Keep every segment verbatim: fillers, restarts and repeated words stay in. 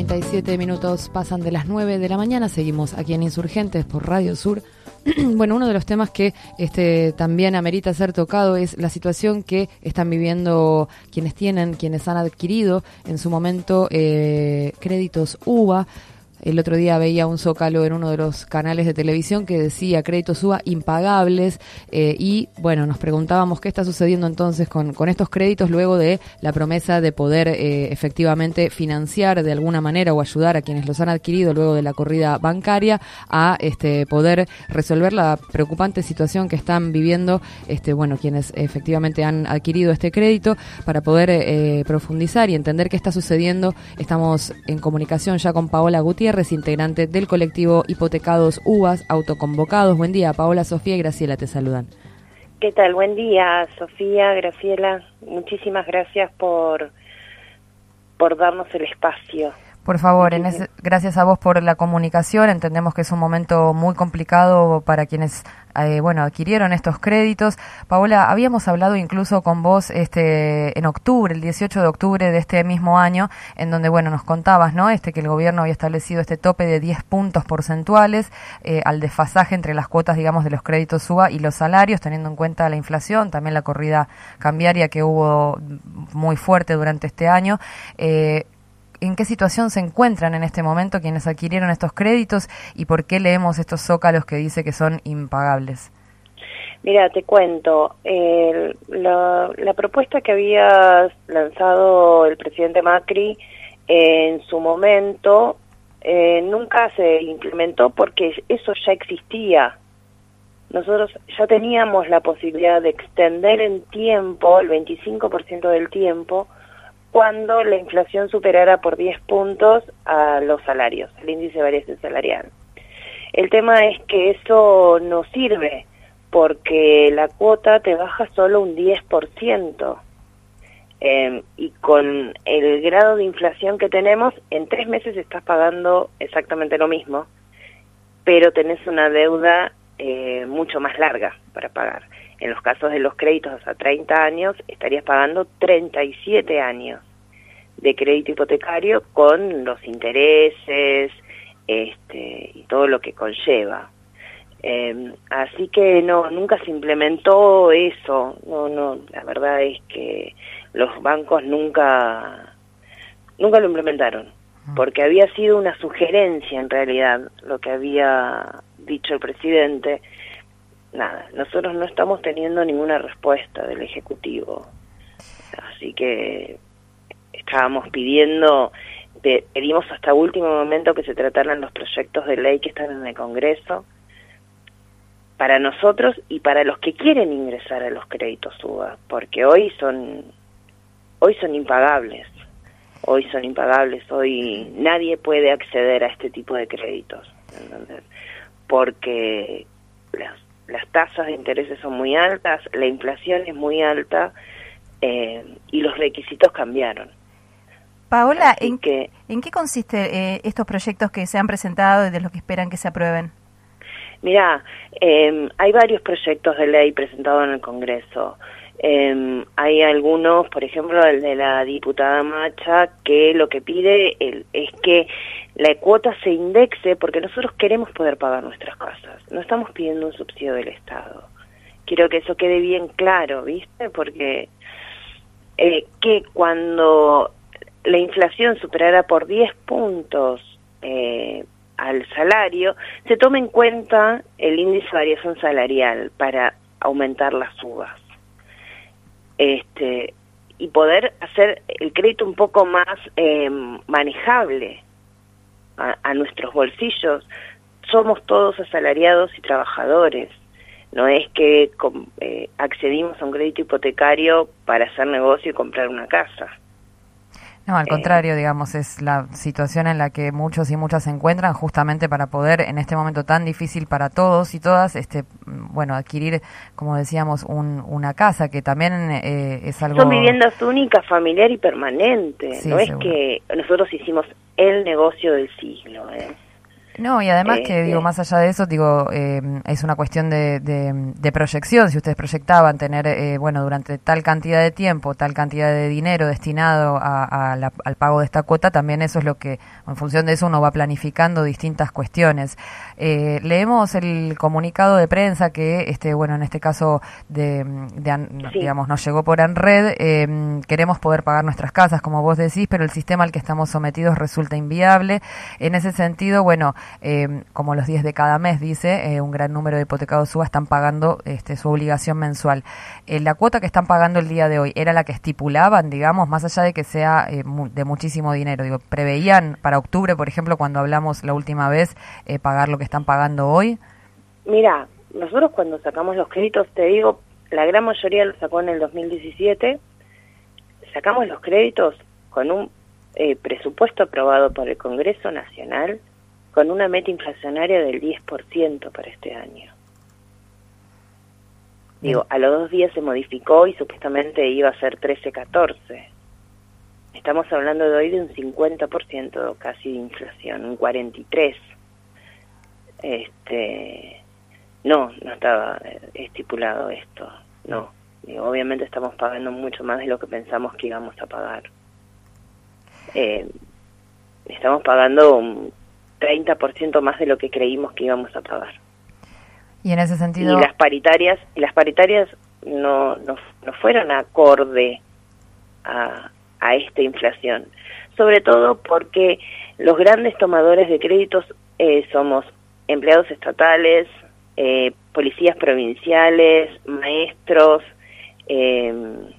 treinta y siete minutos pasan de las nueve de la mañana. Seguimos aquí en Insurgentes por Radio Sur. Bueno, uno de los temas que este también amerita ser tocado es la situación que están viviendo quienes tienen, quienes han adquirido en su momento eh, créditos U B A. El otro día veía un zócalo en uno de los canales de televisión que decía créditos U B A impagables eh, y bueno, nos preguntábamos qué está sucediendo entonces con, con estos créditos luego de la promesa de poder eh, efectivamente financiar de alguna manera o ayudar a quienes los han adquirido luego de la corrida bancaria a este poder resolver la preocupante situación que están viviendo este bueno quienes efectivamente han adquirido este crédito. Para poder eh, profundizar y entender qué está sucediendo, estamos en comunicación ya con Paola Gutiérrez, integrante del colectivo Hipotecados U B A S Autoconvocados. Buen día, Paola, Sofía y Graciela te saludan. ¿Qué tal? Buen día, Sofía, Graciela. Muchísimas gracias por, por darnos el espacio. Por favor, en ese, gracias a vos por la comunicación. Entendemos que es un momento muy complicado para quienes eh, bueno adquirieron estos créditos. Paola, habíamos hablado incluso con vos este en octubre, el dieciocho de octubre de este mismo año, en donde bueno nos contabas, ¿no? Este que el gobierno había establecido este tope de diez puntos porcentuales eh, al desfasaje entre las cuotas, digamos, de los créditos U B A y los salarios, teniendo en cuenta la inflación, también la corrida cambiaria que hubo muy fuerte durante este año. Eh, ¿En qué situación se encuentran en este momento quienes adquirieron estos créditos y por qué leemos estos zócalos que dice que son impagables? Mira, te cuento, eh, la, la propuesta que había lanzado el presidente Macri eh, en su momento eh, nunca se implementó porque eso ya existía. Nosotros ya teníamos la posibilidad de extender en tiempo, el veinticinco por ciento del tiempo, cuando la inflación superara por diez puntos a los salarios, el índice de variación salarial. El tema es que eso no sirve, porque la cuota te baja solo un diez por ciento. Eh, y con el grado de inflación que tenemos, en tres meses estás pagando exactamente lo mismo, pero tenés una deuda eh, mucho más larga para pagar. En los casos de los créditos a treinta años, estarías pagando treinta y siete años de crédito hipotecario con los intereses este, y todo lo que conlleva. Eh, así que no, nunca se implementó eso. No, no, la verdad es que los bancos nunca, nunca lo implementaron, porque había sido una sugerencia en realidad lo que había dicho el presidente. Nada, nosotros no estamos teniendo ninguna respuesta del Ejecutivo, así que estábamos pidiendo, pedimos hasta último momento que se trataran los proyectos de ley que están en el Congreso, para nosotros y para los que quieren ingresar a los créditos U B A, porque hoy son, hoy son impagables, hoy son impagables, hoy nadie puede acceder a este tipo de créditos, ¿entendés? Porque las las tasas de intereses son muy altas, la inflación es muy alta eh, y los requisitos cambiaron. Paola, ¿en, que, ¿en qué consiste eh, estos proyectos que se han presentado y de los que esperan que se aprueben? Mirá, eh, hay varios proyectos de ley presentados en el Congreso. Eh, hay algunos, por ejemplo, el de la diputada Macha, que lo que pide el, es que la cuota se indexe, porque nosotros queremos poder pagar nuestras casas. No estamos pidiendo un subsidio del Estado. Quiero que eso quede bien claro, ¿viste? Porque eh, que cuando la inflación superara por diez puntos eh, al salario, se tome en cuenta el índice de variación salarial para aumentar las subas. Este, y poder hacer el crédito un poco más eh, manejable a, a nuestros bolsillos. Somos todos asalariados y trabajadores. No es que com, eh, accedimos a un crédito hipotecario para hacer negocio y comprar una casa. No, al contrario, digamos, es la situación en la que muchos y muchas se encuentran justamente para poder, en este momento tan difícil para todos y todas, este, bueno, adquirir, como decíamos, un, una casa, que también eh, es algo... Son viviendas únicas, familiar y permanente. Sí, no es seguro. que nosotros hicimos el negocio del siglo, ¿eh? No, y además eh, que, digo, eh, más allá de eso, digo, eh, es una cuestión de, de, de proyección. Si ustedes proyectaban tener, eh, bueno, durante tal cantidad de tiempo, tal cantidad de dinero destinado a, a la, al pago de esta cuota, también eso es lo que, en función de eso, uno va planificando distintas cuestiones. Eh, leemos el comunicado de prensa que, este, bueno, en este caso, de, de sí. digamos, nos llegó por ANRED. Eh, queremos poder pagar nuestras casas, como vos decís, pero el sistema al que estamos sometidos resulta inviable. En ese sentido, bueno, Eh, como los días de cada mes, dice, eh, un gran número de hipotecados SUBA están pagando este, su obligación mensual. Eh, la cuota que están pagando el día de hoy, ¿era la que estipulaban, digamos, más allá de que sea eh, mu de muchísimo dinero? Digo, ¿preveían para octubre, por ejemplo, cuando hablamos la última vez, eh, pagar lo que están pagando hoy? Mira, nosotros cuando sacamos los créditos, te digo, la gran mayoría lo sacó en el dos mil diecisiete, sacamos los créditos con un eh, presupuesto aprobado por el Congreso Nacional, con una meta inflacionaria del diez por ciento para este año. Digo, a los dos días se modificó y supuestamente iba a ser trece, catorce. Estamos hablando de hoy de un cincuenta por ciento casi de inflación, un cuarenta y tres por ciento. Este, no, no estaba estipulado esto, no. Digo, obviamente estamos pagando mucho más de lo que pensamos que íbamos a pagar. Eh, estamos pagando un treinta por ciento más de lo que creímos que íbamos a pagar. Y en ese sentido... Y las paritarias, y las paritarias no, no, no fueron acorde a, a esta inflación. Sobre todo porque los grandes tomadores de créditos eh, somos empleados estatales, eh, policías provinciales, maestros, eh,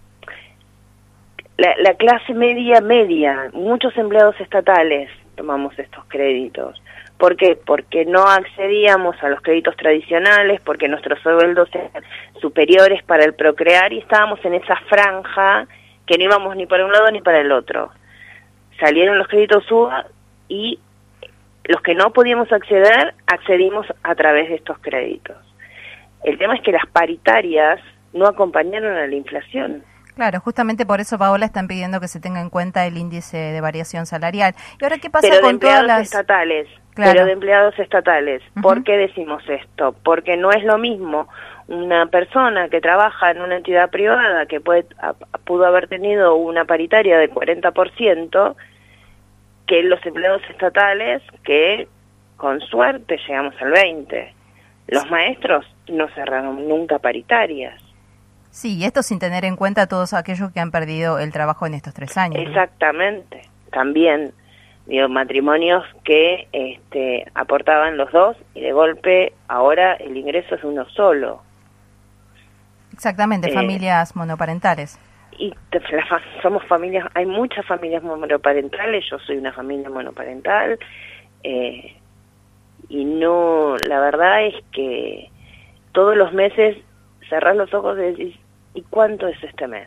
la, la clase media media, muchos empleados estatales tomamos estos créditos. ¿Por qué? Porque no accedíamos a los créditos tradicionales, porque nuestros sueldos eran superiores para el procrear y estábamos en esa franja que no íbamos ni para un lado ni para el otro. Salieron los créditos SUBA y los que no podíamos acceder, accedimos a través de estos créditos. El tema es que las paritarias no acompañaron a la inflación. Claro, justamente por eso, Paola, están pidiendo que se tenga en cuenta el índice de variación salarial. ¿Y ahora qué pasa pero con de empleados todas las... estatales? Claro. Pero de empleados estatales. Uh-huh. ¿Por qué decimos esto? Porque no es lo mismo una persona que trabaja en una entidad privada que puede, a, pudo haber tenido una paritaria de cuarenta por ciento que los empleados estatales que con suerte llegamos al veinte por ciento. Los maestros no cerraron nunca paritarias. Sí, y esto sin tener en cuenta a todos aquellos que han perdido el trabajo en estos tres años. Exactamente, ¿no? También, digo, matrimonios que este, aportaban los dos y de golpe ahora el ingreso es uno solo. Exactamente, eh, familias monoparentales. Y te, la, somos familias, hay muchas familias monoparentales, yo soy una familia monoparental, eh, y no, la verdad es que todos los meses cerrás los ojos y decís, ¿y cuánto es este mes?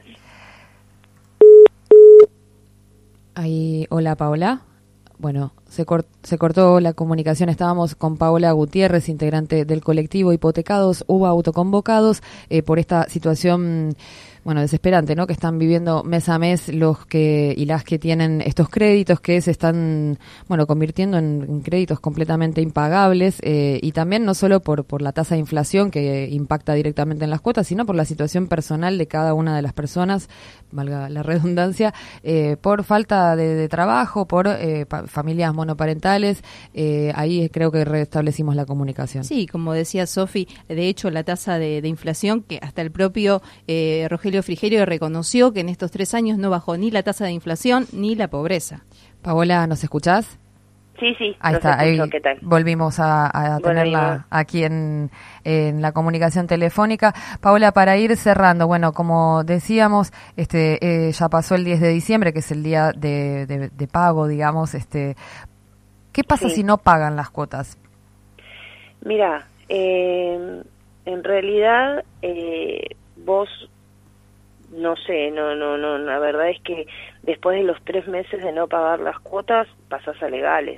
Ahí, hola Paola. Bueno, se, cort se cortó la comunicación. Estábamos con Paola Gutiérrez, integrante del colectivo Hipotecados Uva Autoconvocados, eh, por esta situación, bueno, desesperante, ¿no? Que están viviendo mes a mes los que y las que tienen estos créditos que se están, bueno, convirtiendo en, en créditos completamente impagables, eh, y también no solo por por la tasa de inflación que impacta directamente en las cuotas, sino por la situación personal de cada una de las personas, valga la redundancia, eh, por falta de, de trabajo, por eh, familias monoparentales. Eh, ahí creo que restablecimos la comunicación. Sí, como decía Sofi, de hecho la tasa de, de inflación, que hasta el propio eh, Rogelio Frigerio reconoció que en estos tres años no bajó ni la tasa de inflación ni la pobreza. Paola, ¿nos escuchás? Sí, sí. Ahí está, escucho, ahí ¿qué tal? volvimos a, a tenerla Volvimos. aquí en, en la comunicación telefónica. Paola, para ir cerrando, bueno, como decíamos, este, eh, ya pasó el diez de diciembre, que es el día de, de, de pago, digamos. Este, ¿qué pasa Sí. si no pagan las cuotas? Mira, eh, en realidad eh, vos, no sé, no, no, no, la verdad es que después de los tres meses de no pagar las cuotas, pasás a legales.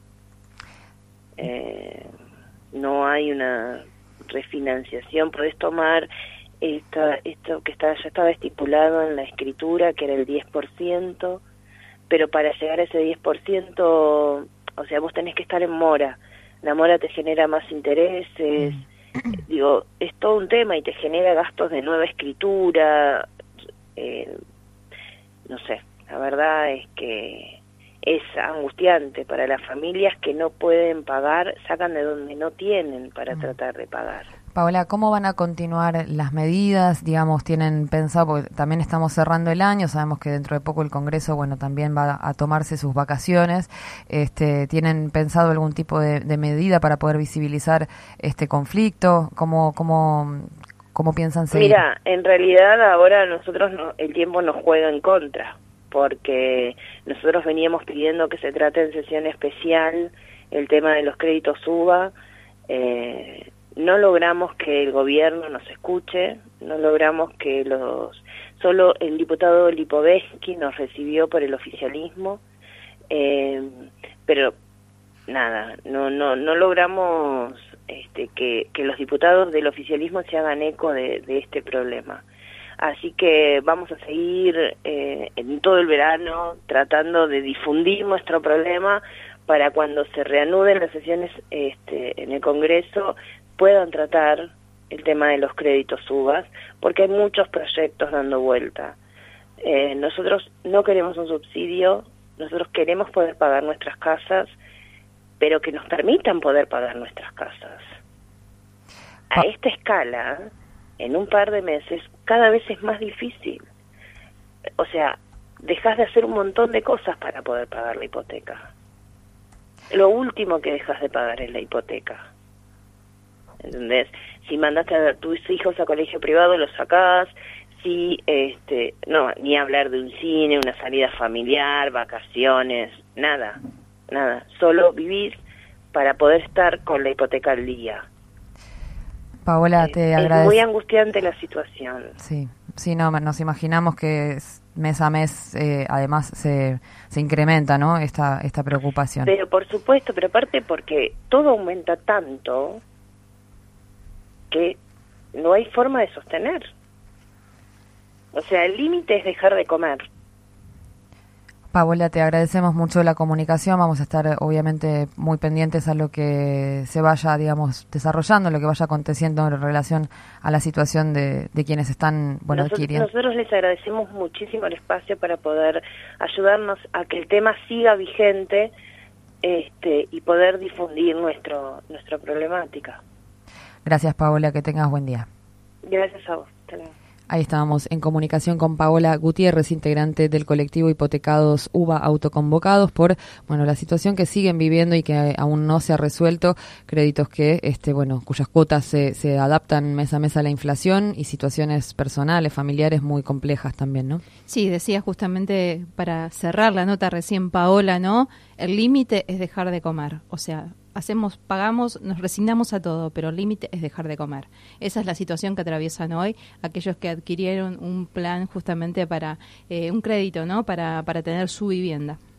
Eh, no hay una refinanciación, podés tomar esta, esto que está, ya estaba estipulado en la escritura, que era el diez por ciento, pero para llegar a ese diez por ciento, o sea, vos tenés que estar en mora. la mora te genera más intereses, mm. digo, es todo un tema y te genera gastos de nueva escritura, eh, no sé, la verdad es que es angustiante para las familias que no pueden pagar, sacan de donde no tienen para mm. tratar de pagar. Paola, ¿cómo van a continuar las medidas? Digamos, tienen pensado, porque también estamos cerrando el año, sabemos que dentro de poco el Congreso, bueno, también va a tomarse sus vacaciones. Este, ¿tienen pensado algún tipo de, de medida para poder visibilizar este conflicto? ¿Cómo, cómo, cómo piensan seguir? Mira, en realidad ahora nosotros no, el tiempo nos juega en contra, porque nosotros veníamos pidiendo que se trate en sesión especial el tema de los créditos UBA. eh, No logramos que el gobierno nos escuche, no logramos que los... Solo el diputado Lipovetsky nos recibió por el oficialismo, eh, pero nada, no no no logramos este, que, que los diputados del oficialismo se hagan eco de, de este problema. Así que vamos a seguir eh, en todo el verano tratando de difundir nuestro problema para cuando se reanuden las sesiones este, en el Congreso puedan tratar el tema de los créditos UBA, porque hay muchos proyectos dando vuelta. Eh, nosotros no queremos un subsidio, nosotros queremos poder pagar nuestras casas, pero que nos permitan poder pagar nuestras casas. A esta escala, en un par de meses, cada vez es más difícil. O sea, dejas de hacer un montón de cosas para poder pagar la hipoteca. Lo último que dejas de pagar es la hipoteca. ¿Entendés? Si mandaste a tus hijos a colegio privado, los sacás. Si, este, no, ni hablar de un cine, una salida familiar, vacaciones, nada, nada. Solo vivís para poder estar con la hipoteca al día. Paola, te es, agradezco. Es muy angustiante la situación. Sí, sí, no, nos imaginamos que mes a mes, eh, además, se, se incrementa, ¿no? Esta, esta preocupación. Pero por supuesto, pero aparte porque todo aumenta tanto que no hay forma de sostener. O sea, el límite es dejar de comer. Paola, te agradecemos mucho la comunicación. Vamos a estar, obviamente, muy pendientes a lo que se vaya, digamos, desarrollando, lo que vaya aconteciendo en relación a la situación de, de quienes están, bueno, nosotros, adquiriendo. Nosotros les agradecemos muchísimo el espacio para poder ayudarnos a que el tema siga vigente este, y poder difundir nuestro nuestra problemática. Gracias, Paola, que tengas buen día. Gracias a vos. Hasta luego. Ahí estábamos en comunicación con Paola Gutiérrez, integrante del colectivo Hipotecados UBA autoconvocados por, bueno, la situación que siguen viviendo y que aún no se ha resuelto, créditos que, este, bueno, cuyas cuotas se, se adaptan mes a mes a la inflación y situaciones personales, familiares muy complejas también, ¿no? Sí, decía justamente para cerrar la nota recién Paola, ¿no? El límite es dejar de comer, o sea, hacemos, pagamos, nos resignamos a todo, pero el límite es dejar de comer. Esa es la situación que atraviesan hoy aquellos que adquirieron un plan justamente para eh, un crédito, ¿no? Para para tener su vivienda.